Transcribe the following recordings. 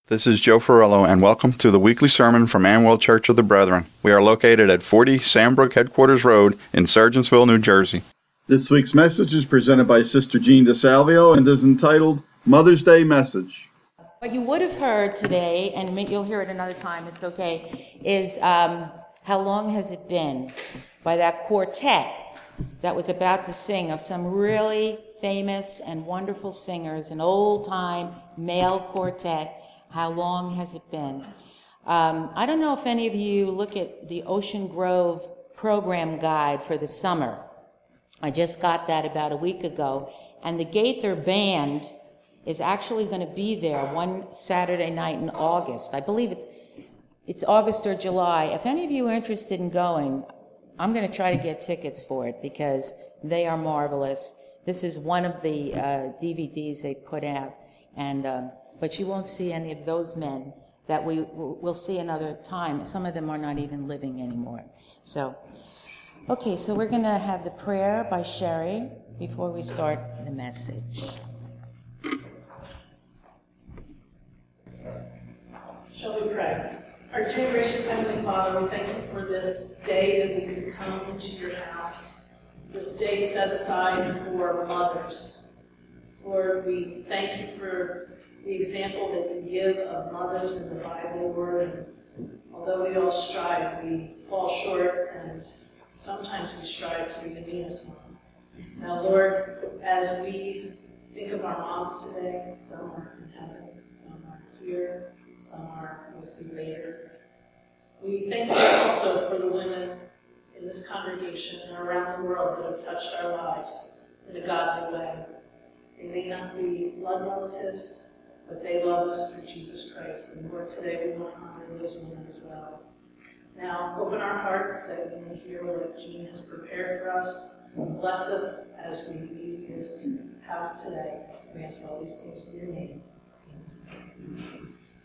This is Joe Ferrello, and welcome to the weekly sermon from Amwell Church of the Brethren. We are located at 40 Sandbrook Headquarters Road in Sergeantsville, New Jersey. This week's message is presented by Sister Jean DeSalvio and is entitled Mother's Day Message. What you would have heard today, and you'll hear it another time, it's okay, is How Long Has It Been by that quartet that was about to sing of some really famous and wonderful singers, an old-time male quartet. How long has it been? I don't know if any of you look at the Ocean Grove program guide for the summer. I just got that about a week ago, and the Gaither Band is actually going to be there one Saturday night in August. I believe it's August or July. If any of you are interested in going, I'm going to try to get tickets for it because they are marvelous. This is one of the DVDs they put out, and but you won't see any of those men that we'll see another time. Some of them are not even living anymore. So, okay, so we're going to have the prayer by Sherry before we start the message. Shall we pray? Our dear gracious Heavenly Father, we thank you for this day that we could come into your house, this day set aside for mothers. Lord, we thank you for the example that you give of mothers in the Bible, Lord. And although we all strive, we fall short, and sometimes we strive to be the meanest one. Now, Lord, as we think of our moms today, some are in heaven, some are here, some are, we'll see later. We thank you also for the women in this congregation and around the world that have touched our lives in a godly way. They may not be blood relatives, but they love us through Jesus Christ. And Lord, today we want to honor those women as well. Now, open our hearts that we may hear what Jean has prepared for us. Bless us as we leave this house today. We ask all these things in your name. Amen.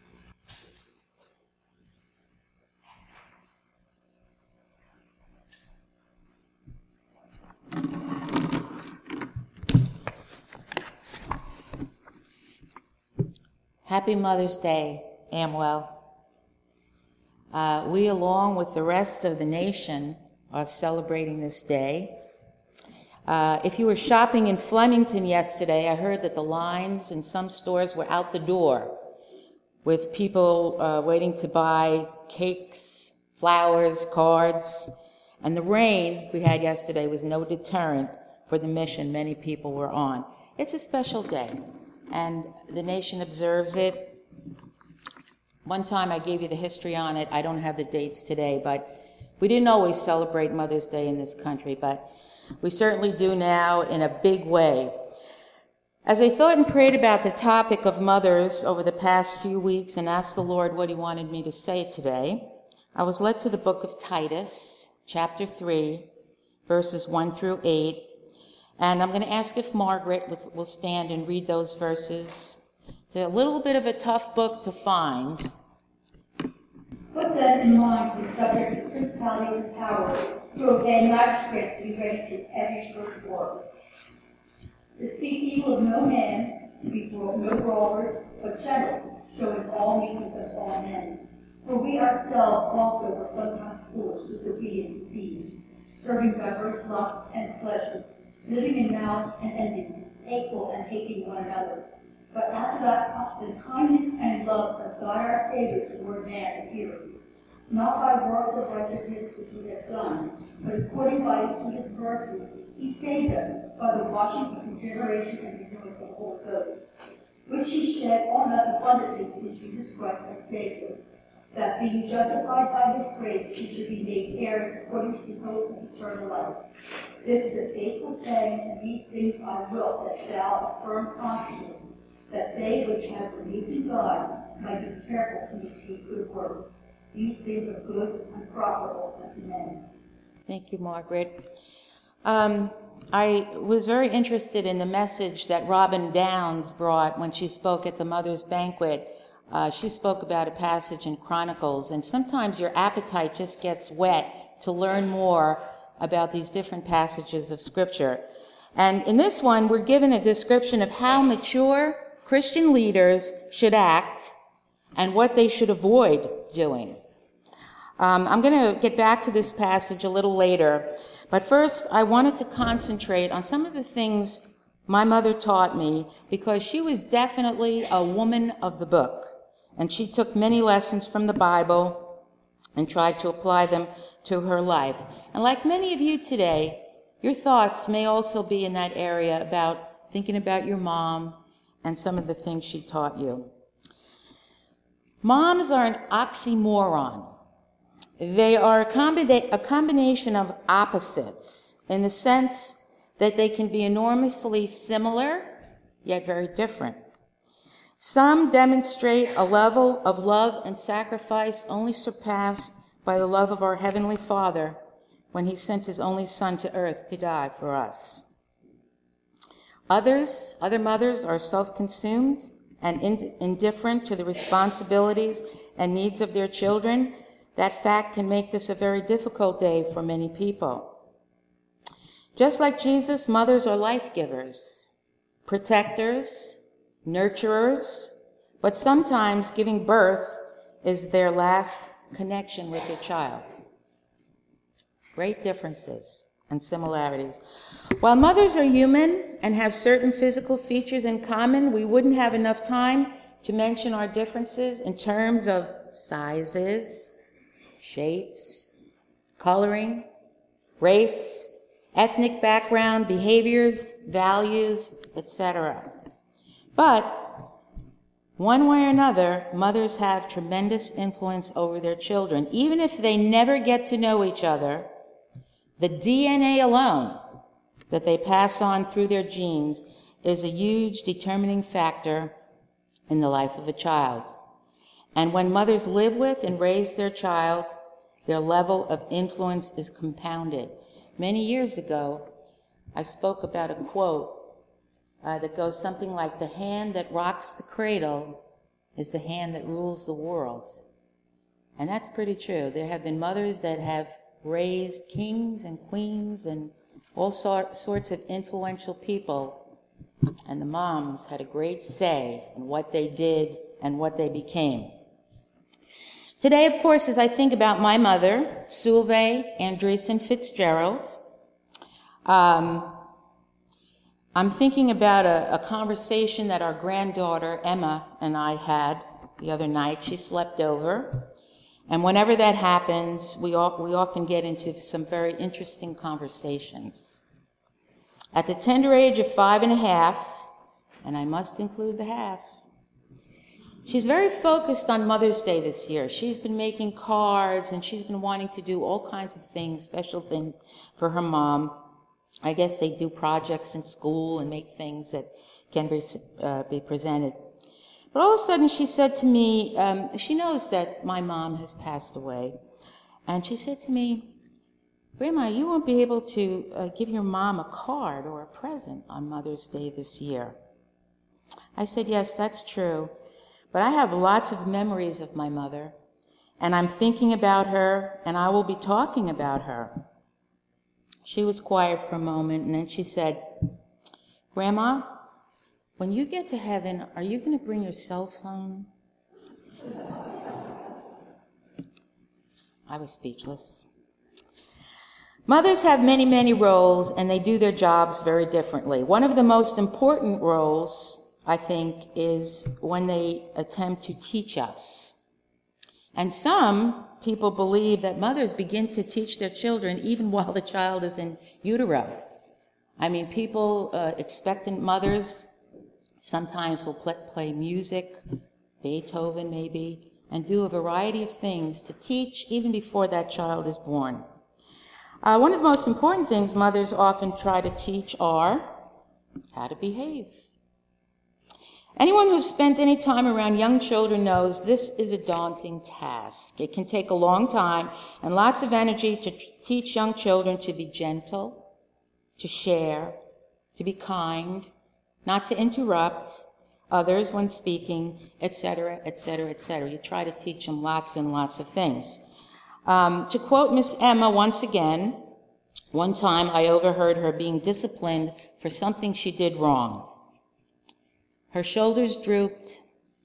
Happy Mother's Day, Amwell. We, along with the rest of the nation, are celebrating this day. If you were shopping in Flemington yesterday, I heard that the lines in some stores were out the door with people waiting to buy cakes, flowers, cards. And the rain we had yesterday was no deterrent for the mission many people were on. It's a special day, and the nation observes it. One time I gave you the history on it. I don't have the dates today, but we didn't always celebrate Mother's Day in this country, but we certainly do now in a big way. As I thought and prayed about the topic of mothers over the past few weeks and asked the Lord what he wanted me to say today, I was led to the book of Titus, chapter 3, verses 1 through 8. And I'm going to ask if Margaret will stand and read those verses. It's a little bit of a tough book to find. Put then in mind the subject of principalities and powers, to obey magistrates, to be ready to every sort of work. To speak evil of no man, to be no brawlers, but gentle, showing all meekness unto all men. For we ourselves also were sometimes foolish, disobedient, deceived, serving diverse lusts and pleasures, living in malice and envy, hateful and hating one another. But after that, the kindness and love of God our Savior toward man appeared, not by works of righteousness which we have done, but according to his mercy, he saved us by the washing of regeneration and renewing of the Holy Ghost, which he shed on us abundantly through Jesus Christ our Savior, that being justified by his grace, we should be made heirs according to the hope of eternal life. This is a faithful saying, and these things I will, that thou affirm constantly, that they which have believed in God might be careful to imitate good works. These things are good and profitable unto men. Thank you, Margaret. I was very interested in the message that Robin Downs brought when she spoke at the Mother's Banquet. She spoke about a passage in Chronicles, and sometimes your appetite just gets whet to learn more about these different passages of Scripture. And in this one, we're given a description of how mature Christian leaders should act and what they should avoid doing. I'm going to get back to this passage a little later, but first I wanted to concentrate on some of the things my mother taught me, because she was definitely a woman of the book, and she took many lessons from the Bible and tried to apply them to her life. And like many of you today, your thoughts may also be in that area about thinking about your mom and some of the things she taught you. Moms are an oxymoron. They are a combination of opposites in the sense that they can be enormously similar, yet very different. Some demonstrate a level of love and sacrifice only surpassed by the love of our Heavenly Father when He sent His only Son to earth to die for us. Other mothers are self-consumed and indifferent to the responsibilities and needs of their children. That fact can make this a very difficult day for many people. Just like Jesus, mothers are life givers, protectors, nurturers, but sometimes giving birth is their last connection with their child. Great differences and similarities. While mothers are human and have certain physical features in common, we wouldn't have enough time to mention our differences in terms of sizes, shapes, coloring, race, ethnic background, behaviors, values, etc. But one way or another, mothers have tremendous influence over their children. Even if they never get to know each other, the DNA alone that they pass on through their genes is a huge determining factor in the life of a child. And when mothers live with and raise their child, their level of influence is compounded. Many years ago, I spoke about a quote that goes something like, "The hand that rocks the cradle is the hand that rules the world." And that's pretty true. There have been mothers that have raised kings and queens and all sorts of influential people, and the moms had a great say in what they did and what they became. Today, of course, as I think about my mother, Solveig Andreessen Fitzgerald, I'm thinking about a conversation that our granddaughter, Emma, and I had the other night. She slept over, and whenever that happens, we often get into some very interesting conversations. At the tender age of 5.5, and I must include the half, she's very focused on Mother's Day this year. She's been making cards, and she's been wanting to do all kinds of things, special things for her mom. I guess they do projects in school and make things that can be presented. But all of a sudden she said to me, she knows that my mom has passed away, and she said to me, "Grandma, you won't be able to give your mom a card or a present on Mother's Day this year." I said, "Yes, that's true. But I have lots of memories of my mother, and I'm thinking about her, and I will be talking about her." She was quiet for a moment, and then she said, "Grandma, when you get to heaven, are you going to bring your cell phone?" I was speechless. Mothers have many, many roles, and they do their jobs very differently. One of the most important roles, I think, is when they attempt to teach us. And some people believe that mothers begin to teach their children even while the child is in utero. I mean, expectant mothers, sometimes will play music, Beethoven maybe, and do a variety of things to teach even before that child is born. One of the most important things mothers often try to teach are how to behave. Anyone who's spent any time around young children knows this is a daunting task. It can take a long time and lots of energy to teach young children to be gentle, to share, to be kind, not to interrupt others when speaking, etc., etc., etc. You try to teach them lots and lots of things. To quote Miss Emma once again, one time I overheard her being disciplined for something she did wrong. Her shoulders drooped,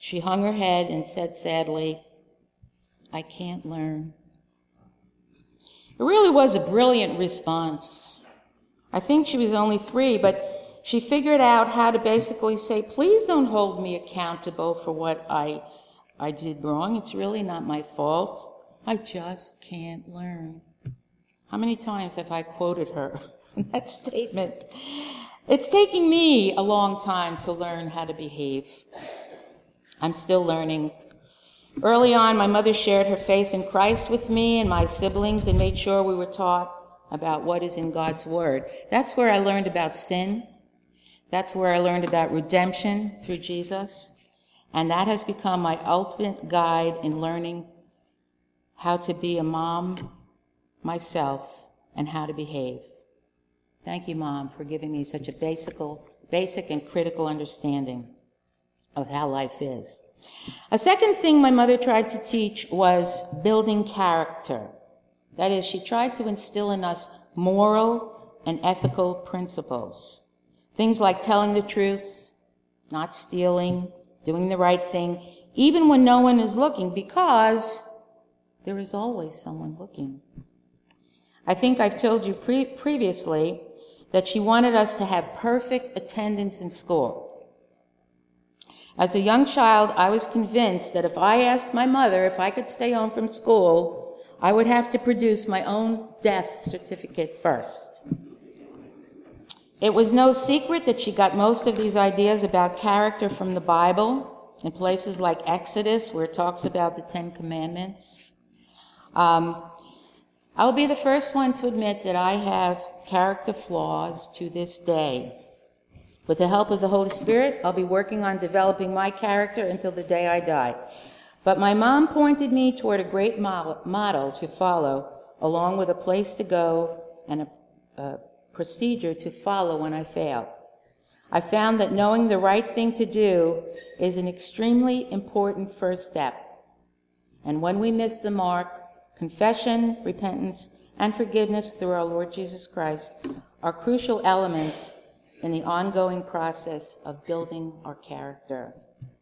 She hung her head and said sadly, "I can't learn." It really was a brilliant response. I think she was only 3, but she figured out how to basically say, please don't hold me accountable for what I did wrong. It's really not my fault. I just can't learn. How many times have I quoted her in that statement? It's taking me a long time to learn how to behave. I'm still learning. Early on, my mother shared her faith in Christ with me and my siblings and made sure we were taught about what is in God's Word. That's where I learned about sin. That's where I learned about redemption through Jesus. And that has become my ultimate guide in learning how to be a mom myself and how to behave. Thank you, Mom, for giving me such a basic and critical understanding of how life is. A second thing my mother tried to teach was building character. That is, she tried to instill in us moral and ethical principles. Things like telling the truth, not stealing, doing the right thing, even when no one is looking, because there is always someone looking. I think I've told you previously that she wanted us to have perfect attendance in school. As a young child, I was convinced that if I asked my mother if I could stay home from school, I would have to produce my own death certificate first. It was no secret that she got most of these ideas about character from the Bible, in places like Exodus, where it talks about the 10 Commandments. I'll be the first one to admit that I have character flaws to this day. With the help of the Holy Spirit, I'll be working on developing my character until the day I die. But my mom pointed me toward a great model to follow, along with a place to go and a procedure to follow when I fail. I found that knowing the right thing to do is an extremely important first step. And when we miss the mark, confession, repentance, and forgiveness through our Lord Jesus Christ are crucial elements in the ongoing process of building our character.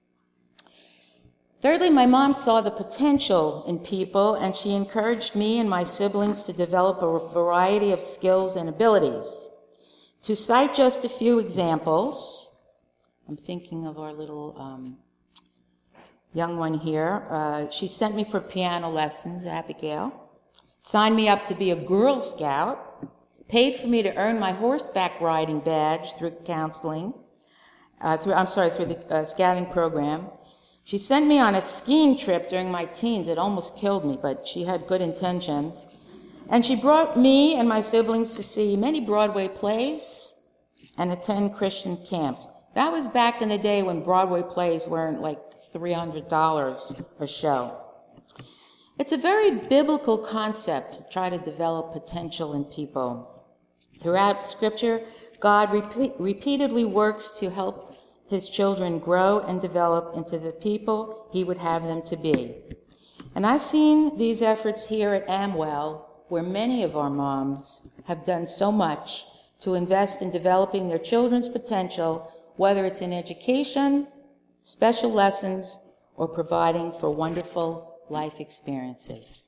Thirdly, my mom saw the potential in people, and she encouraged me and my siblings to develop a variety of skills and abilities. To cite just a few examples, I'm thinking of our little young one here. She sent me for piano lessons, Abigail, signed me up to be a Girl Scout, paid for me to earn my horseback riding badge through counseling, through the scouting program. She sent me on a skiing trip during my teens. It almost killed me, but she had good intentions. And she brought me and my siblings to see many Broadway plays and attend Christian camps. That was back in the day when Broadway plays weren't like $300 a show. It's a very biblical concept to try to develop potential in people. Throughout Scripture, God repeatedly works to help his children grow and develop into the people he would have them to be. And I've seen these efforts here at Amwell, where many of our moms have done so much to invest in developing their children's potential, whether it's in education, special lessons, or providing for wonderful life experiences.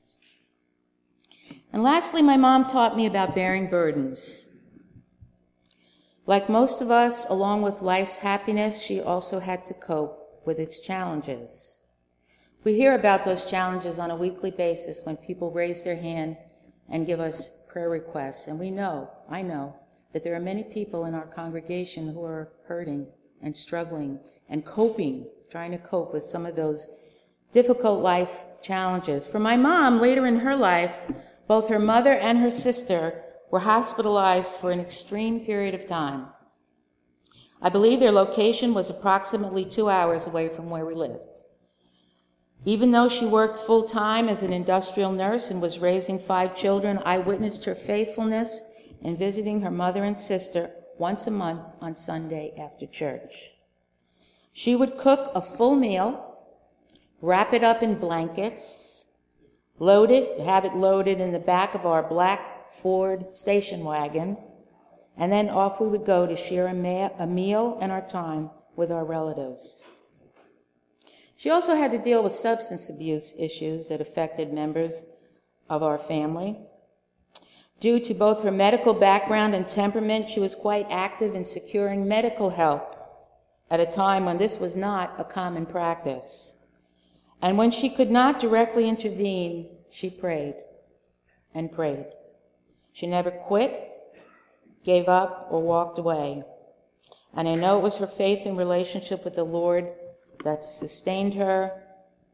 And lastly, my mom taught me about bearing burdens. Like most of us, along with life's happiness, she also had to cope with its challenges. We hear about those challenges on a weekly basis when people raise their hand and give us prayer requests. And I know, that there are many people in our congregation who are hurting and struggling and trying to cope with some of those difficult life challenges. For my mom, later in her life, both her mother and her sister were hospitalized for an extreme period of time. I believe their location was approximately 2 hours away from where we lived. Even though she worked full-time as an industrial nurse and was raising 5 children, I witnessed her faithfulness in visiting her mother and sister once a month on Sunday after church. She would cook a full meal, wrap it up in blankets, have it loaded in the back of our black Ford station wagon, and then off we would go to share a meal and our time with our relatives. She also had to deal with substance abuse issues that affected members of our family. Due to both her medical background and temperament, she was quite active in securing medical help at a time when this was not a common practice. And when she could not directly intervene, she prayed and prayed. She never quit, gave up, or walked away. And I know it was her faith and relationship with the Lord that sustained her.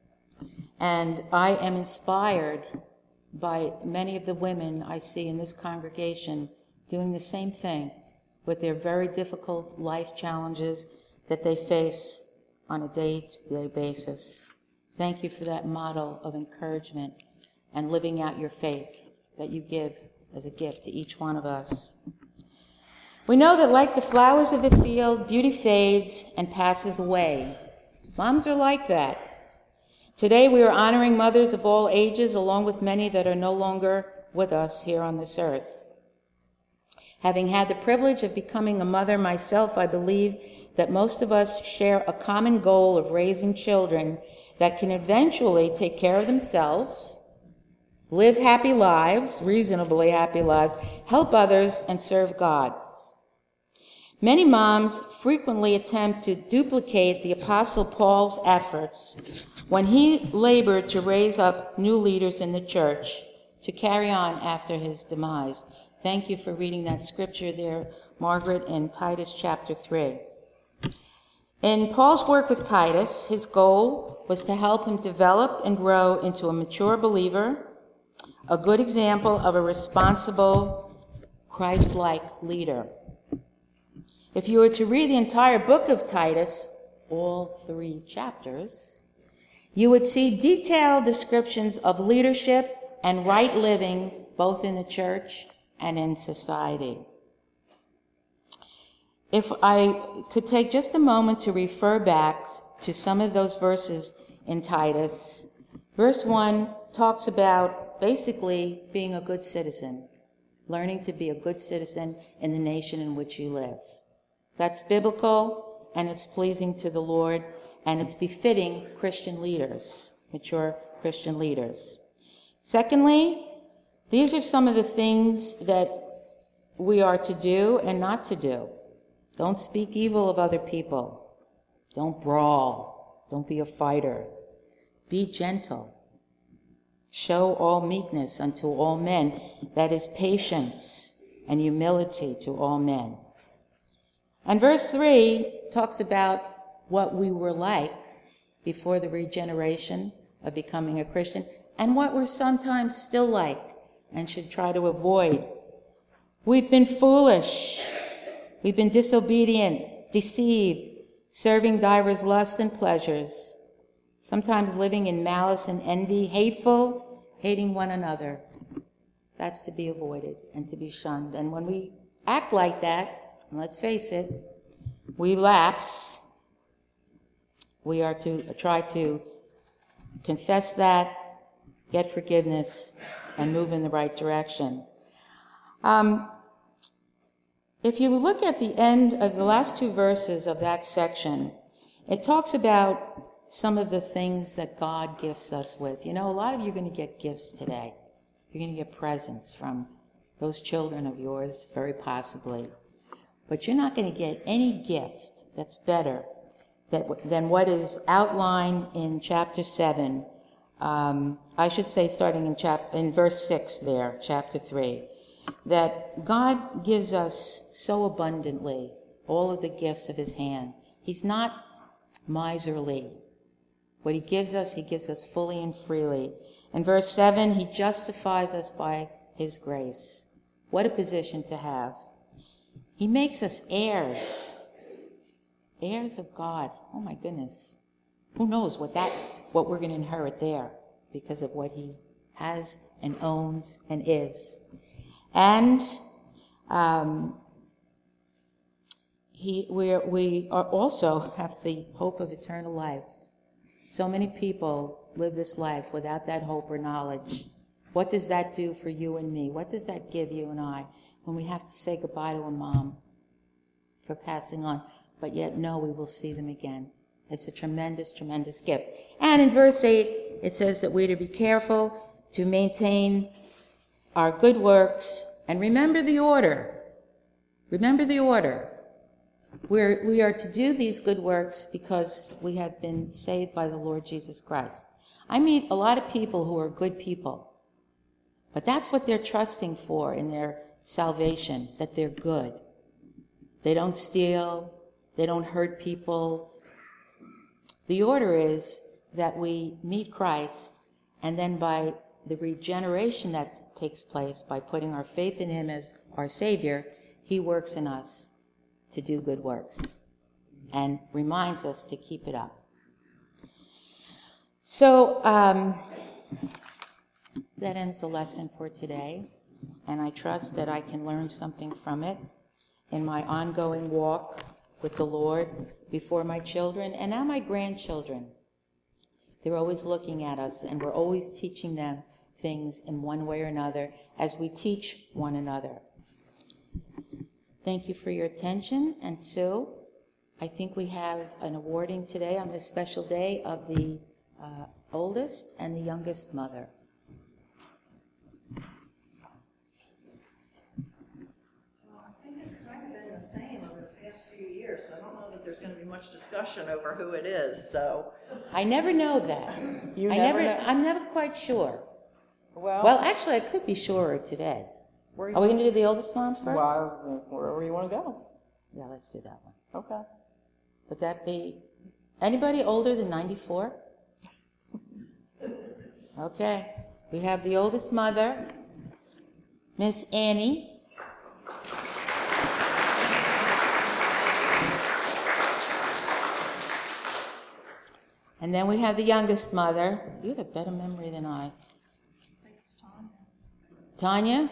And I am inspired by many of the women I see in this congregation doing the same thing with their very difficult life challenges that they face on a day-to-day basis. Thank you for that model of encouragement and living out your faith that you give as a gift to each one of us. We know that like the flowers of the field, beauty fades and passes away. Moms are like that. Today we are honoring mothers of all ages, along with many that are no longer with us here on this earth. Having had the privilege of becoming a mother myself, I believe that most of us share a common goal of raising children that can eventually take care of themselves, live happy lives, reasonably happy lives, help others, and serve God. Many moms frequently attempt to duplicate the Apostle Paul's efforts when he labored to raise up new leaders in the church to carry on after his demise. Thank you for reading that scripture there, Margaret, in Titus chapter 3. In Paul's work with Titus, his goal was to help him develop and grow into a mature believer, a good example of a responsible, Christ-like leader. If you were to read the entire book of Titus, all 3 chapters, you would see detailed descriptions of leadership and right living, both in the church and in society. If I could take just a moment to refer back to some of those verses in Titus, verse 1 talks about basically being a good citizen, learning to be a good citizen in the nation in which you live. That's biblical, and it's pleasing to the Lord, and it's befitting Christian leaders, mature Christian leaders. Secondly, these are some of the things that we are to do and not to do. Don't speak evil of other people. Don't brawl. Don't be a fighter. Be gentle. Show all meekness unto all men, that is patience and humility to all men. And verse 3 talks about what we were like before the regeneration of becoming a Christian, and what we're sometimes still like and should try to avoid. We've been foolish. We've been disobedient, deceived, serving divers lusts and pleasures, sometimes living in malice and envy, hateful, hating one another. That's to be avoided and to be shunned. And when we act like that, and let's face it, we lapse. We are to try to confess that, get forgiveness, and move in the right direction. If you look at the end of the last 2 verses of that section, it talks about some of the things that God gifts us with. You know, a lot of you are going to get gifts today. You're going to get presents from those children of yours, very possibly. But you're not going to get any gift that's better than what is outlined in chapter 7. I should say starting in verse 6 there, chapter 3. That God gives us so abundantly all of the gifts of his hand. He's not miserly. What he gives us fully and freely. In verse 7, he justifies us by his grace. What a position to have. He makes us heirs. Heirs of God. Oh my goodness. Who knows what we're going to inherit there because of what he has and owns and is. And we are also have the hope of eternal life. So many people live this life without that hope or knowledge. What does that do for you and me? What does that give you and I when we have to say goodbye to a mom for passing on, but yet know we will see them again It's a tremendous, tremendous gift. And in verse 8, it says that we're to be careful to maintain our good works. And remember the order. Remember the order. We are to do these good works because we have been saved by the Lord Jesus Christ. I meet a lot of people who are good people, but that's what they're trusting for in their salvation, that they're good. They don't steal, they don't hurt people. The order is that we meet Christ, and then by the regeneration that takes place, by putting our faith in him as our Savior, he works in us to do good works and reminds us to keep it up. So that ends the lesson for today, and I trust that I can learn something from it in my ongoing walk with the Lord before my children and now my grandchildren. They're always looking at us, and we're always teaching them things in one way or another as we teach one another. Thank you for your attention. And Sue, I think we have an awarding today on this special day of the oldest and the youngest mother. Well, I think it's kind of been the same over the past few years, so I don't know that there's going to be much discussion over who it is, so. I never know that. You never know? I'm never quite sure. Well, Well, actually, I could be surer today. where Are we going to do the oldest mom first? Well, wherever you want to go. Yeah, let's do that one. Okay. Would that be anybody older than 94? Okay. We have the oldest mother, Miss Annie. And then we have the youngest mother. You have a better memory than I. I think it's Tanya. Tanya?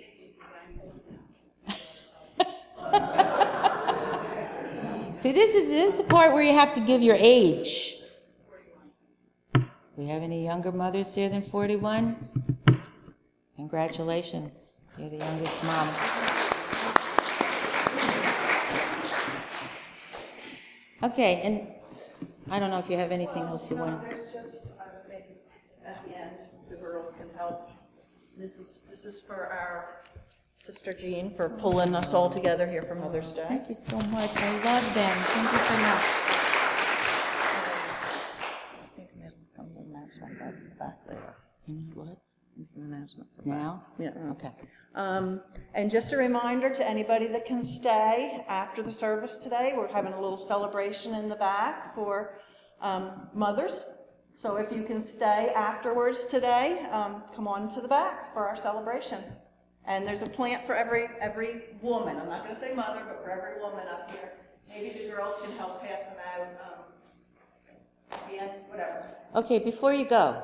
See, this is the part where you have to give your age. We have any younger mothers here than 41? Congratulations, you're the youngest mom. Okay, and I don't know if you have anything else you want. There's just, maybe at the end, the girls can help. This is for our Sister Jean for pulling us all together here for Mother's Day. Thank you so much. I love them. Thank you so much. Just think maybe come to the announcement right at the back there. You need what? An announcement for Now? Yeah. Okay. And just a reminder to anybody that can stay after the service today, we're having a little celebration in the back for mothers. So if you can stay afterwards today, come on to the back for our celebration. And there's a plant for every woman. I'm not going to say mother, but for every woman up here. Maybe the girls can help pass them out at the end, whatever. Okay, before you go,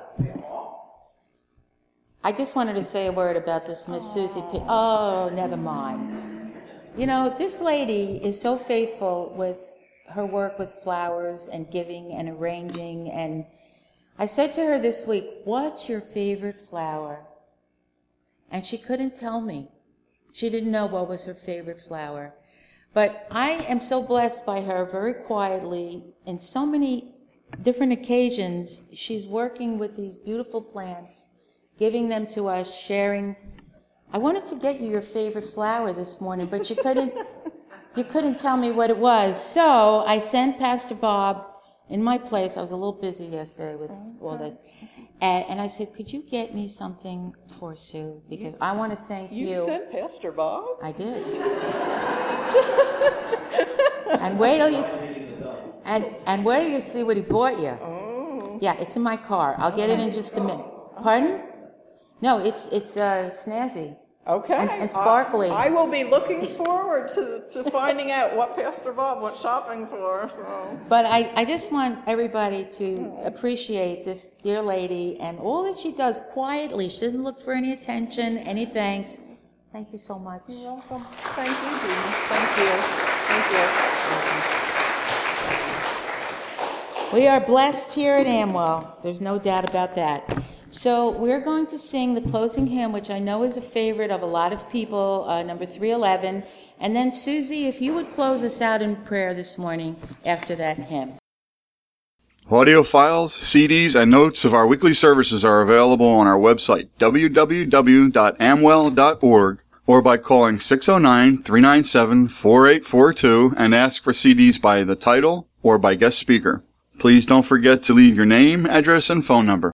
I just wanted to say a word about this Miss Susie P. Oh, never mind. You know, this lady is so faithful with her work with flowers and giving and arranging. And I said to her this week, what's your favorite flower? And she couldn't tell me. She didn't know what was her favorite flower. But I am so blessed by her very quietly in so many different occasions. She's working with these beautiful plants, giving them to us, sharing. I wanted to get you your favorite flower this morning, but you couldn't tell me what it was. So I sent Pastor Bob in my place. I was a little busy yesterday with all this. And I said, could you get me something for Sue? Because I want to thank you. You sent Pastor Bob? I did. And wait till you and wait till you see what he bought you. Oh. Yeah, it's in my car. I'll get it in just a minute. Pardon? No, it's snazzy. Okay. And sparkly. I will be looking forward to finding out what Pastor Bob went shopping for. So. But I just want everybody to appreciate this dear lady and all that she does quietly. She doesn't look for any attention, any thanks. Thank you so much. You're welcome. Thank you, Jean. Thank you. Thank you. We are blessed here at Amwell. There's no doubt about that. So we're going to sing the closing hymn, which I know is a favorite of a lot of people, number 311. And then, Susie, if you would close us out in prayer this morning after that hymn. Audio files, CDs, and notes of our weekly services are available on our website, www.amwell.org, or by calling 609-397-4842 and ask for CDs by the title or by guest speaker. Please don't forget to leave your name, address, and phone number.